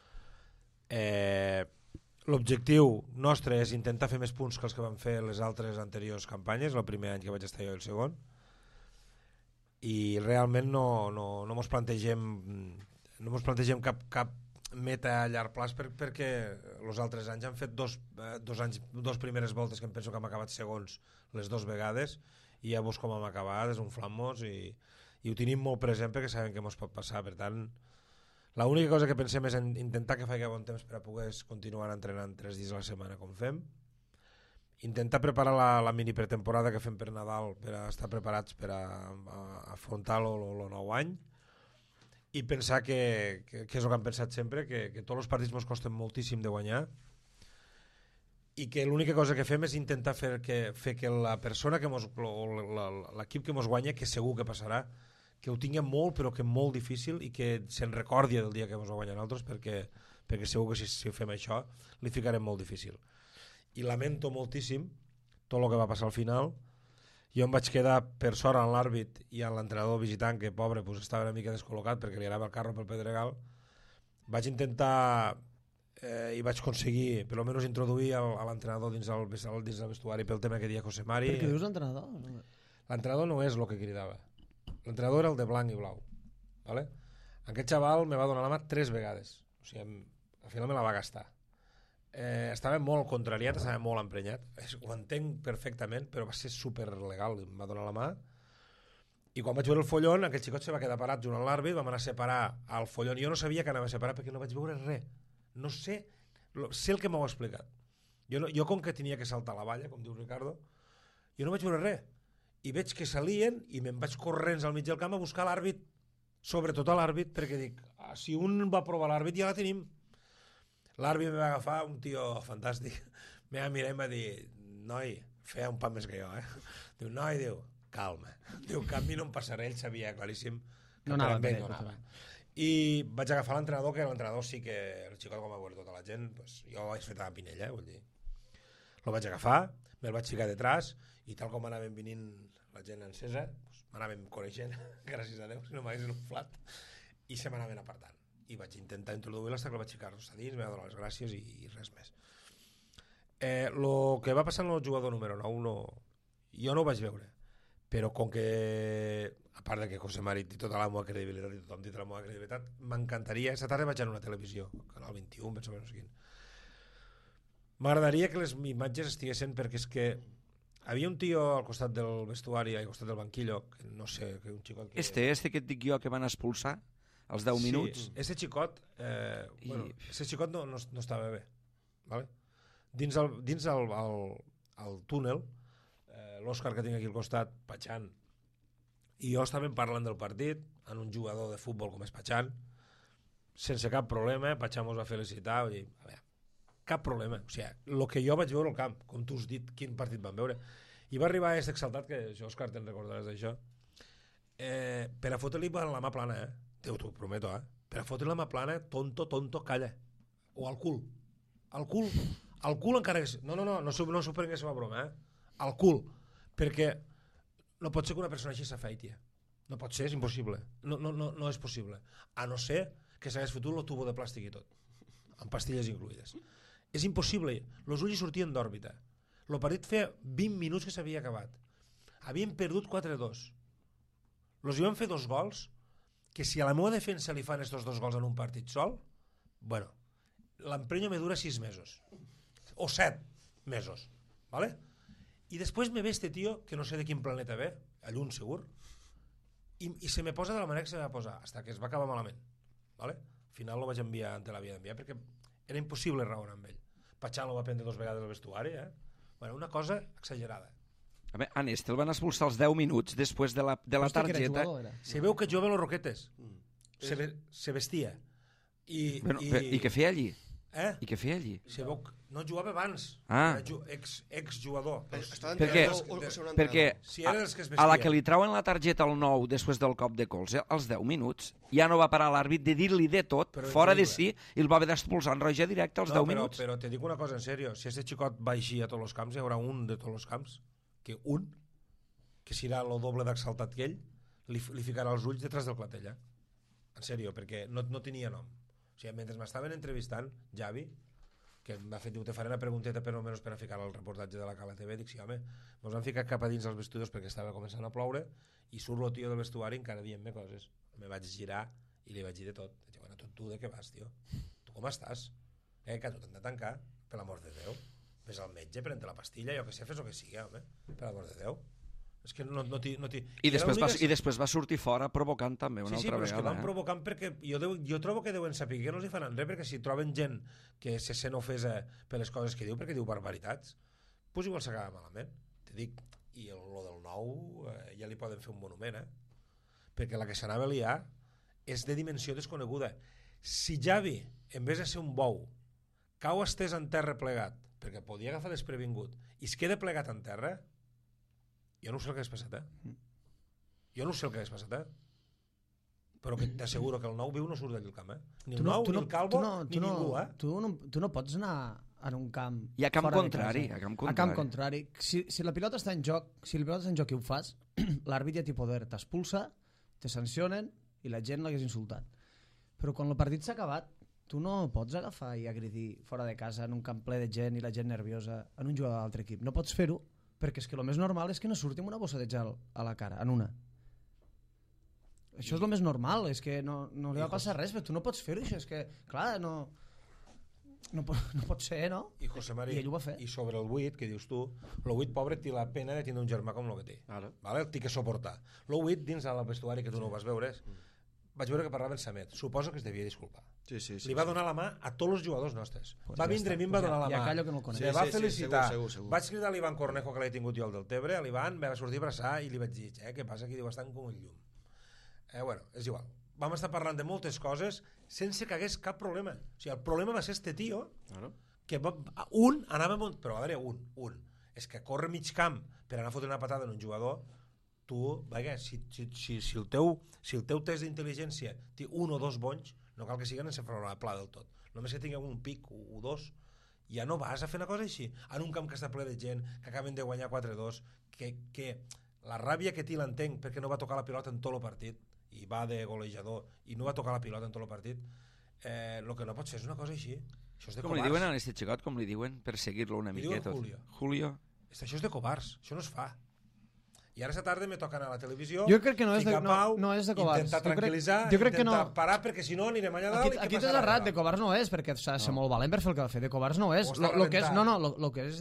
L'objectiu nostre és intentar fer més punts que els que van fer les altres anteriors campanyes, el primer any que vaig estar jo i el segon, i realment no mos plantegem cap meta a llarg plaç perquè els altres anys han fet dos primeres voltes que em penso que hem acabat segons les 2 vegades, i ja veus com hem acabat, és un flammós, i ho tenim molt present perquè sabem que ens pot passar. Per tant, l'única cosa que pensem és en intentar que faci bon temps per a poder continuar entrenant 3 dies a la setmana com fem, intentar preparar la mini pretemporada que fem per Nadal per a estar preparats per a afrontar el nou any, i pensar que és el que hem pensat sempre, que tots els partits ens costen moltíssim de guanyar, i que l'única cosa que fem és intentar fer que la persona l'equip que ens guanya, que segur que passarà, que ho tingui molt però que molt difícil, i que se'n recordi del dia que ens va guanyar nosaltres, perquè segur que si fem això li ficarem molt difícil. I lamento moltíssim tot el que va passar al final. Jo em vaig quedar, per sort, en l'àrbit i en l'entrenador visitant, que pobre estava una mica descol·locat perquè li anava el carro pel Pedregal. Vaig intentar i vaig aconseguir per almenys introduir a l'entrenador dins el vestuari pel tema que deia José Mari. Per què dius entrenador? L'entrenador no és el que cridava. L'entrenador era el de blanc i blau, ¿vale? Aquest xaval me va donar la mà 3 vegades, o sigui, al final me la va gastar. Estava molt contrariat, estava molt emprenyat, ho entenc perfectament, però va ser super legal, em va donar la mà, i quan vaig veure el follon, aquell xicot se va quedar parat junt amb l'àrbit, vam anar a separar el follon, jo no sabia que anava a separar perquè no vaig veure res, no sé el que m'ho ha explicat. Jo com que tenia que saltar la valla, com diu Ricardo, jo no vaig veure res, i veig que salien i me'n vaig corrents al mig del camp a buscar l'àrbit, sobretot a l'àrbit, perquè dic, si un va provar l'àrbit ja la tenim. L'àrbit me va agafar, un tio fantàstic, me va mirar i em va dir, noi, feia un pas més que jo, Diu, noi, calma. Diu, que a mi no em passarà, ell sabia claríssim que no anava. I vaig agafar l'entrenador, que l'entrenador sí que, el xicot com va veure tota la gent, pues, jo vaig fer a Pinella, vull dir. Lo vaig agafar, me'l vaig ficar detrás, i tal com anàvem venint la gent encesa, pues, m'anàvem coneixent, gràcies a Déu, si no m'haguessin inflat, i se m'anaven apartant. I vaig intentar introduir-la fins que el vaig ficar-nos a dins, m'ha donat les gràcies i res més. Lo que va passar amb el jugador número 9, jo no ho vaig veure, però com que, a part de que José Mari té tota la meva credibilitat i tothom té tota la meva credibilitat, m'encantaria, aquesta tarda vaig anar a una televisió, Canal 21, penso que no sé quin. M'agradaria que les imatges estiguessin, perquè és que havia un tio al costat del vestuari, al costat del banquillo, que no sé, que un xicot que... Este que et dic jo que van expulsar als 10 minuts? Sí, ese xicot, ese xicot no estava bé, ¿vale? Dins el túnel, l'Òscar que tinc aquí al costat, Patxan, i jo estàvem parlant del partit, en un jugador de futbol com és Patxan, sense cap problema, Patxan mos va felicitar, vull dir, a veure, cap problema, o sigui, el que jo vaig veure al camp, com tu has dit, quin partit van veure, i va arribar aquest exaltat, que jo, Òscar, te'n recordaràs d'això, per a fotre-li la mà plana, t'ho prometo, per a fotre-li la mà plana, tonto, calla, o al cul encara que... No s'ho prengués a broma, al cul, perquè no pot ser que una persona així s'afeiti, no pot ser, és impossible, no és possible, a no ser que s'hagués fotut el tubo de plàstic i tot, amb pastilles incluïdes. És impossible, els ulls sortien d'òrbita, el partit feia 20 minuts que s'havia acabat, havien perdut 4-2, els hi van fer 2 gols, que si a la meva defensa li fan estos 2 gols en un partit sol, bueno, l'emprenyo me dura 6 mesos, o 7 mesos, ¿vale? I després me ve este tio, que no sé de quin planeta ve, a Llun segur, i se me posa de la manera que se me va posar, hasta que es va acabar malament, ¿vale? Al final lo vaig enviar ante l'havia d'enviar, perquè era impossible raonar amb ell. Patxan lo va prendre 2 vegades al vestuari, Bueno, una cosa exagerada. A veure, Aneste el van expulsar als 10 minuts després de la targeta. Se veu que jugava los Roquetes, se vestia. I què feia allí? I què feia allí? Si veu, no jugava abans. Ah. Era exjugador. Perquè Si era dels que es a la vestia. que li trauen la targeta al 9 després del cop de colze, als 10 minuts, ja no va parar l'àrbit de dir-li de tot, Però fora de increïble. si, i el va haver d'expulsar en roja directe als 10 minuts. Però te dic una cosa en sèrio, si este xicot va així a tots els camps, hi haurà un de tots els camps, que serà el doble d'exaltat que ell, li ficarà els ulls detrás del clatell, en sèrio, perquè no tenia nom. O sigui, mentre m'estaven entrevistant, Javi, que m'ha fet, te faré una pregunteta per almenys per a ficar al reportatge de la Cala TV, dic, sí, home, mos van ficar cap a dins els vestidors perquè estava començant a ploure i surt el tio del vestuari encara dient-me coses. Me vaig girar i li vaig dir de tot. Dic, bueno, tu de què vas, tio? Tu com estàs? Que tu t'han de tancar, per l'amor de Déu. Ves al metge, prendre la pastilla, jo que sé, fes el que sigui, home, per l'amor de Déu. És que no t'hi... I després va sortir fora provocant també una altra però vegada. és que van provocant perquè jo trobo que deuen saber que no els hi faran res, perquè si troben gent que se sent ofesa per les coses que diu, perquè diu barbaritats, doncs igual s'acaba malament. Te dic, i lo del nou ja li poden fer un monument, perquè la que s'anava a liar és de dimensió desconeguda. Si Javi, en vez de ser un bou, cau estès en terra plegat, perquè podia agafar desprevingut, i es queda plegat en terra, jo no sé el que hagués passat, Jo no sé el que hagués passat, Però que t'asseguro que el nou viu no surt d'allà al camp, Ni el nou, ni el calvo, ni ningú, Tu no pots anar en un camp I a camp fora de contrari. casa. A camp A camp contrari. Si la pilota està en joc, i ho fas, l'àrbit ja té poder, t'expulsa, te sancionen i la gent l'hagués insultat. Però quan el partit s'ha acabat, tu no pots agafar i agredir fora de casa en un camp ple de gent i la gent nerviosa en un jugador d'altre equip. No pots fer-ho, perquè és que el més normal és que no surti amb una bossa de gel a la cara, en una. Això és el més normal, és que no li va passar res, però tu no pots fer-ho, això és que, clar, no pot ser, no? I José Mari, I ell ho va fer. I sobre el 8, que dius tu, el 8 pobre té la pena de tindre un germà com el que té. Vale? El té que suportar. El 8 dins al vestuari, que tu no ho vas veure, vaig veure que parlava en Samet. Suposo que es devia disculpar. Sí. Li va donar la mà a tots els jugadors nostres. Va vindre a mi, em va donar la mà. Ja callo que no el conec. Me va felicitar. Segur. Vaig cridar a l'Ivan Cornejo, que l'he tingut jo al del Tebre. A l'Ivan me va sortir a abraçar i li vaig dir, què passa aquí? Diu, estan com un llum. Bueno, és igual. Vam estar parlant de moltes coses sense que hagués cap problema. O sigui, el problema va ser este tio, que un anava... Però a veure, un. És que corre mig camp per anar a fotre una patada en un jugador, tu, vaja, si el teu test d'intel·ligència té un o dos bonys, no cal que siguin encefalopla del tot. Només que tingueu un pic o dos, ja no vas a fer una cosa així. En un camp que està ple de gent, que acaben de guanyar 4-2, que la ràbia que té l'entenc perquè no va tocar la pilota en tot el partit, i va de golejador, i no va tocar la pilota en tot el partit, el que no pot ser és una cosa així. Això és de Com covards. li diuen a aquest xicot? Com li diuen? Per seguir-lo una Li diuen miqueta. Julio. Julio. Això és de covards, això no es fa. I ara esta tarda me toca anar a la televisió, Jo crec que no és de pau, covards. intentar tranquil·litzar, jo crec que intentar no. parar, perquè si no anirem allà dalt Aquí t'has errat, de covards no és, perquè s'ha de ser molt valent per fer el que va fer. De covards no és. Lo que és,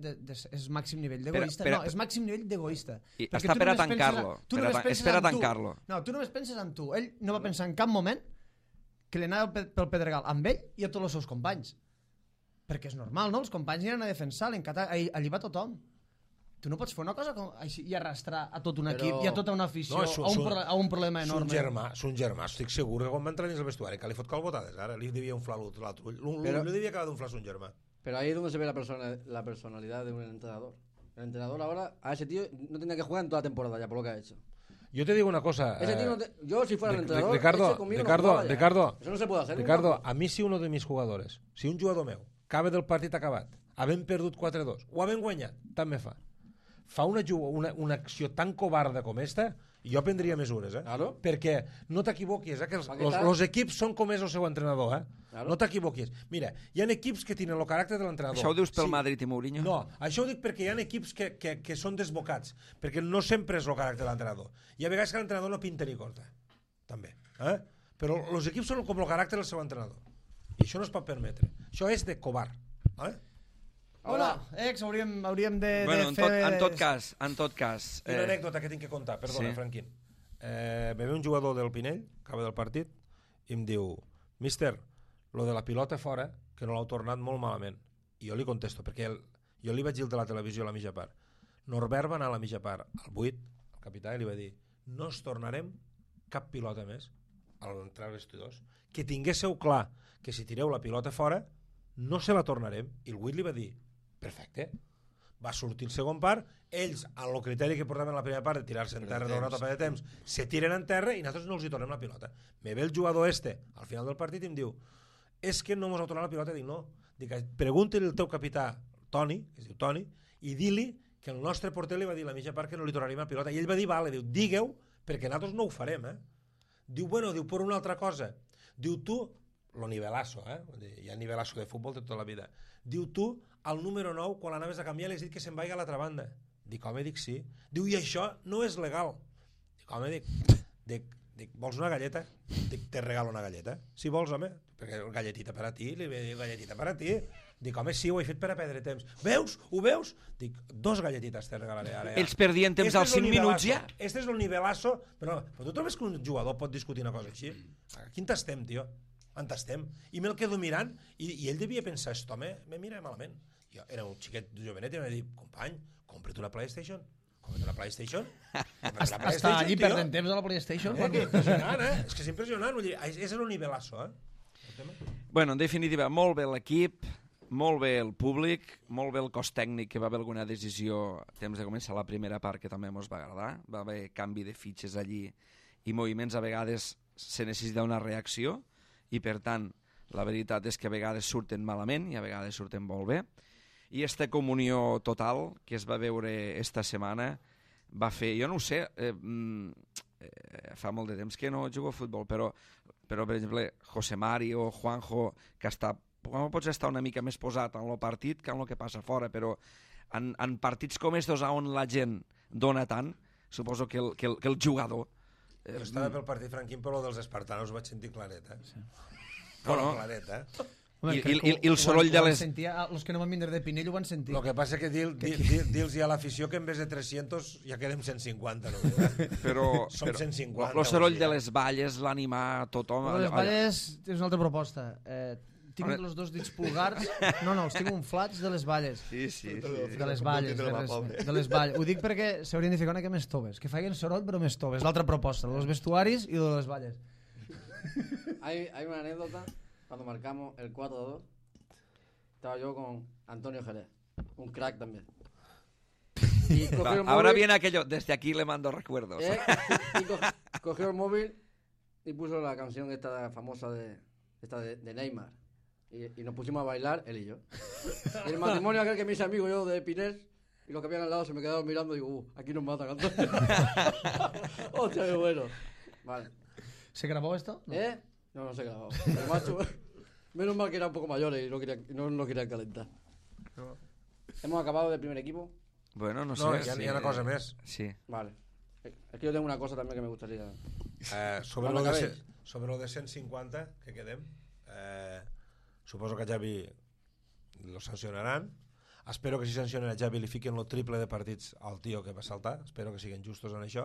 és màxim nivell d'egoista. No, és màxim nivell d'egoista. Està per a tancar-lo. És per a tancar-lo. No, tu només penses en tu. Ell no va pensar en cap moment que li anava pel pedregal amb ell i a tots els seus companys. Perquè és normal, no? Els companys anaven a defensar, allí va tothom. Tu no pots fer una cosa així i arrastrar a tot un equip i a tota una afició a un problema enorme. Son germà, estic segur que quan va entrar dins el vestuari, que li fot calbotades, ara li devia inflar l'altre ull. Li devia acabar d'inflar son germà. Pero ahí es donde se ve la personalidad de un entrenador. El entrenador ahora, a ese tío no tenía que jugar en toda la temporada ya por lo que ha hecho. Yo te digo una cosa. Ese tío yo si fuera el entrenador, Ricardo, eso no se puede hacer. Ricardo, a mi si uno de mis jugadores, si un jugador meu acaba del partit acabat, havent perdut 4-2 o havent guanyat, tant me fa una acció tan covarda com esta, jo prendria mesures, Claro. Perquè no t'equivoquis, que els equips són com és el seu entrenador, Claro. No t'equivoquis. Mira, hi ha equips que tenen el caràcter de l'entrenador. Això ho dius pel Madrid i Mourinho? No, això ho dic perquè hi ha equips que són desbocats, perquè no sempre és el caràcter de l'entrenador. Hi ha vegades que l'entrenador no pinta ni corta, també. Però els equips són com el caràcter del seu entrenador. I això no es pot permetre. Això és de covard. Bueno, hauríem de Bueno, fer... en tot cas... Una anècdota que tinc que contar, perdona, Sí. Franquín. Me ve un jugador del Pinell, acaba del partit, i em diu, míster, lo de la pilota fora, que no l'heu tornat molt malament. I jo li contesto, perquè jo li vaig dir el de la televisió a la mitja part. Norbert va anar a la mitja part, al 8, el capità, i li va dir, no es tornarem cap pilota més a l'entrar als vestidors. Que tinguéssiu clar que si tireu la pilota fora, no se la tornarem. I el Whitley va dir, perfecte. Va sortir el segon part, ells, amb el criteri que portaven la primera part de tirar-se en terra d'una topa de temps, se tiren en terra i nosaltres no els hi tornem la pilota. Me ve el jugador al final del partit i em diu, és que no mos ha tornat la pilota. Dic, no. Dic, pregunta-li al teu capità, Toni, que es diu Toni, i di-li que el nostre porter li va dir la mitja part que no li tornaríem la pilota. I ell va dir, vale, diu, digueu, perquè nosaltres no ho farem, Diu, bueno, diu, per una altra cosa. Diu, tu, lo nivelazo, hi ha nivelazo de futbol de tota la vida. Diu, tu, al número 9, quan l'anaves a canviar, li has dit que se'n vagi a l'altra banda. Dic, home, dic, sí. Diu, i això no és legal. Dic, home, dic, vols una galleta? Dic, te regalo una galleta. Si vols, home, perquè galletita per a ti, li vaig dir, galletita per a ti. Dic, home, sí, ho he fet per a perdre temps. Veus? Ho veus? Dic, 2 galletites te regalaré ara. Ells perdien temps als 5 minuts ja. Este és el nivelazo. Però tu trobes que un jugador pot discutir una cosa així? A quin t'estem, tio? On estem? I me'l quedo mirant i ell devia pensar, aquest home me mira malament. Jo era un xiquet jovenet i em va dir, company, compra't una PlayStation. Compra't una PlayStation. Està allí perdent temps a la PlayStation. Que impressionant, És que és impressionant. Vull dir, és el nivelazo, Bueno, en definitiva, molt bé l'equip, molt bé el públic, molt bé el cos tècnic, que va haver alguna decisió a temps de començar la primera part que també ens va agradar. Va haver canvi de fitxes allí i moviments, a vegades se necessita una reacció i, per tant, la veritat és que a vegades surten malament i a vegades surten molt bé. I aquesta comunió total que es va veure esta setmana va fer, jo no ho sé, fa molt de temps que no jugo a futbol, però per exemple, José Mari o Juanjo, que pots estar una mica més posat en el partit que en el que passa fora, però en partits com estos on la gent dona tant, suposo que el jugador... Jo estava pel partit franquín, però dels espartanos ho vaig sentir claret, Sí. Bueno, claret, I el soroll de les... Els que no van vindre de Pinell ho van sentir. El que passa que dir-los a l'afició que en vez de 300 ja quedem 150. No? Però som 150. El soroll de les valles, l'animar tothom... Les valles és una altra proposta. Tinc els 2 dits pulgars... No, els tinc inflats de les valles. Sí. De les valles. De les valles. Ho dic perquè s'haurien de ficar una que més toves. Que facin soroll però més toves. L'altra proposta, dels vestuaris i de les valles. Hay una anécdota. Cuando marcamos el 4-2, estaba yo con Antonio Jerez, un crack también. Y cogió el móvil, ahora viene aquello, desde aquí le mando recuerdos. Y cogió el móvil y puso la canción esta famosa de Neymar. Y nos pusimos a bailar, él y yo. Y el matrimonio aquel que me hice amigo yo de Pinel, y los que habían al lado se me quedaron mirando y digo, aquí nos matan, Antonio. Hostia, qué bueno. Vale. ¿Se grabó esto? No. No se grabó. El macho, menos mal que eran un poco mayores y no nos querían calentar. No. ¿Hemos acabado del primer equipo? Bueno, no sé. No, hi ha una cosa més. Sí. Vale. Es que yo tengo una cosa también que me gustaría... Sobre lo de 150, que quedem, suposo que a Xavi lo sancionaran. Espero que si sancionen a Xavi li fiquen el triple de partits al tio que va saltar. Espero que siguin justos en això.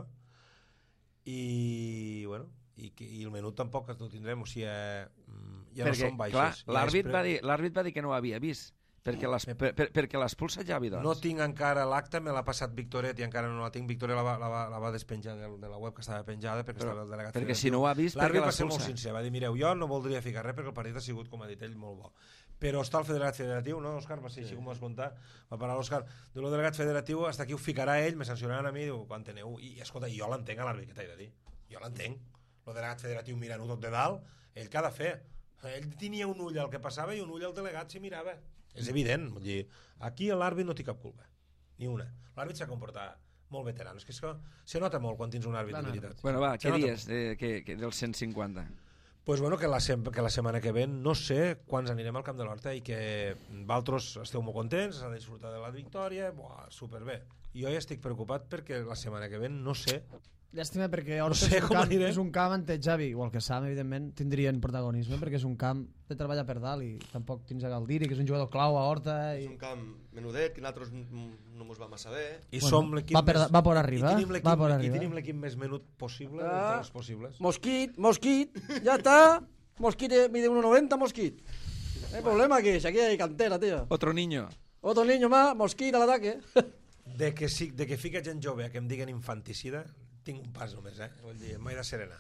I, bueno... I el menut tampoc ho tindrem, o sigui, ja perquè, no són baixes. Clar, l'àrbit va dir que no ho havia vist, perquè l'expulsa Xavi, doncs. No tinc encara l'acte, me l'ha passat Victoret i encara no la tinc. Victoret la va despenjar de la web que estava penjada perquè estava el delegat. Perquè si no ho ha vist, perquè l'àrbit va ser molt sincer, va dir, mireu, jo no voldria ficar res perquè el partit ha sigut, com ha dit ell, molt bo. Però està el delegat federatiu, no, Òscar? Va ser així com ho has contat. Va parar l'Òscar. Diu, el delegat federatiu, hasta aquí ho ficarà ell, me sancionaran a mi, diu, quan teneu... I escolta, jo l'entenc a l'àrbit, que t'he de dir. Jo l'entenc. El delegat federatiu mirant-ho tot de dalt, ell què ha de fer? Ell tenia un ull al que passava i un ull al delegat si mirava. És evident, vull dir, aquí l'àrbit no té cap culpa, ni una. L'àrbit s'ha comportat molt veterà, és que se nota molt quan tens un àrbit de veritat. Bueno, va, què dies dels 150? Pues bueno, que la setmana que ve no sé quants anirem al Camp de l'Horta i que vosaltres esteu molt contents, s'ha de disfrutar de la victòria, superbé. Jo ja estic preocupat perquè la setmana que ve no sé. Llàstima perquè Horta és un camp on Xavi, igual que Sam, evidentment, tindrien protagonisme perquè és un camp de treballar per dalt i tampoc tens a Galdiri, que és un jugador clau a Horta. És un camp menudet, que nosaltres no mos vam a saber. I som l'equip més... Va por arriba. I tenim l'equip més menut possible entre els possibles. Mosquit, ya está. Mosquit mide 1,90, Mosquit. No hay problema aquí hay cantera, tío. Otro niño más, Mosquit al ataque. De que fica gent jove que em diguen infanticida, tinc un pas només, vull dir, m'he de serenar.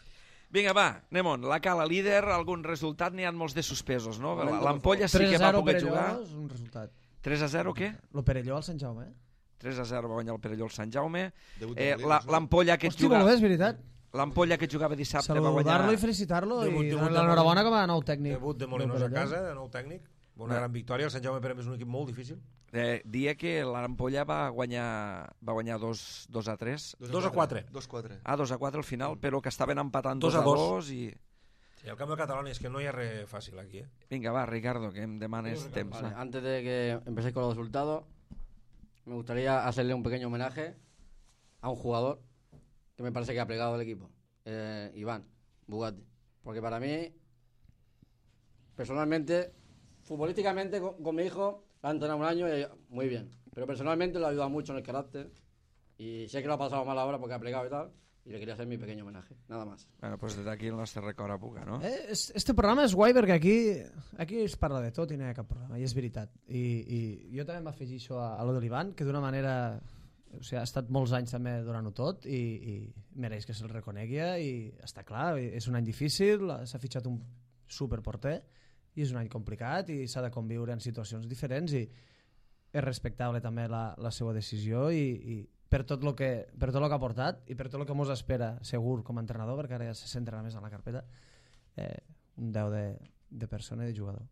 Vinga, va, anem-on. La Cala líder, algun resultat, n'hi ha molts de suspesos, no? Momento, L'Ampolla sí que va 3-0 poder Perelló jugar. és un resultat. 3-0 què? Lo Perelló al Sant Jaume, 3-0 va guanyar el Perelló al Sant Jaume. Debut de Molins, no? L'Ampolla que Hosti, molt bé, jugava... és veritat. L'Ampolla que jugava dissabte va guanyar... Saludar-lo i felicitar-lo Debut i de donar l'enhorabona com a nou tècnic. Debut de Molinos a casa, de nou tècnic. Una gran victòria. El Sant Jaume Perem és un equip molt difícil. Dia que l'Ampolla va guanyar 2-3. 2-4. 2-4. 2-4 al final, però que estaven empatant 2-2 i... Sí, el camp de Catalunya és que no hi ha res fàcil aquí, Vinga, va, Ricardo, que em demanes temps. Vale, Va. antes de que empecéis con los resultados, me gustaría hacerle un pequeño homenaje a un jugador que me parece que ha plegado el equipo, Iván Bugatti. Porque para mí, personalmente, futbolísticamente con mi hijo, lo ha entrenado un año y muy bien. Pero personalmente lo ha ayudado mucho en el carácter. Y sé que lo ha pasado mal ahora porque ha plegado y tal. Y le quería hacer mi pequeño homenaje, nada más. Bueno, pues des d'aquí el nostre record a Puga, no? Este programa és guai perquè aquí es parla de tot i no hi ha cap problema, i és veritat. I jo també m'afegixo a lo de l'Ivan, que d'una manera... O sigui, ha estat molts anys també donant-ho tot i mereix que se'l reconegui i està clar, és un any difícil, s'ha fitxat un superporter i és un any complicat i s'ha de conviure en situacions diferents i és respectable també la seva decisió i per tot el que ha portat i per tot el que mos espera segur com a entrenador, perquè ara ja se centra més en la carpeta, un 10 de persona i de jugador.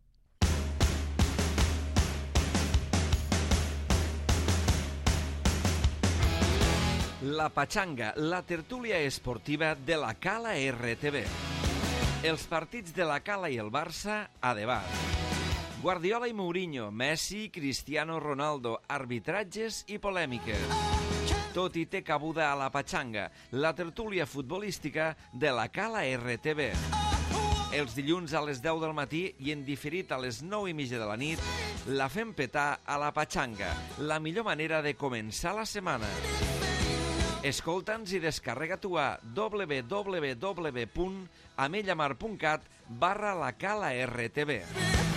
La Pachanga, la tertúlia esportiva de la Cala RTV. Els partits de la Cala i el Barça a debat. Guardiola i Mourinho, Messi, Cristiano Ronaldo, arbitratges i polèmiques. Tot hi té cabuda a la Pachanga, la tertúlia futbolística de la Cala RTV. Els dilluns a les 10 del matí i en diferit a les 9:30 de la nit, la fem petar a la Pachanga, la millor manera de començar la setmana. Escolta'ns i descarrega-t'ho a www.amellamar.cat/la Cala RTV.